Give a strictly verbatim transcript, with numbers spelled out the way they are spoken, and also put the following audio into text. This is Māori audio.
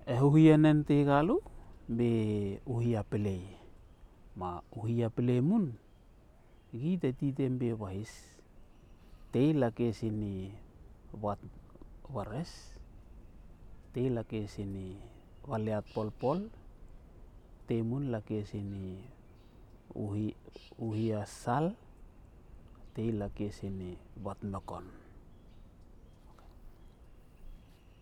Ehuhianen te galu be uhia pelei ma uhia pelei mun gi te titen be bahis tei lake sini wat wares tei lake sini waleat polpol tei mun lake sini uhi uhia sal tei lake sini wat nokon.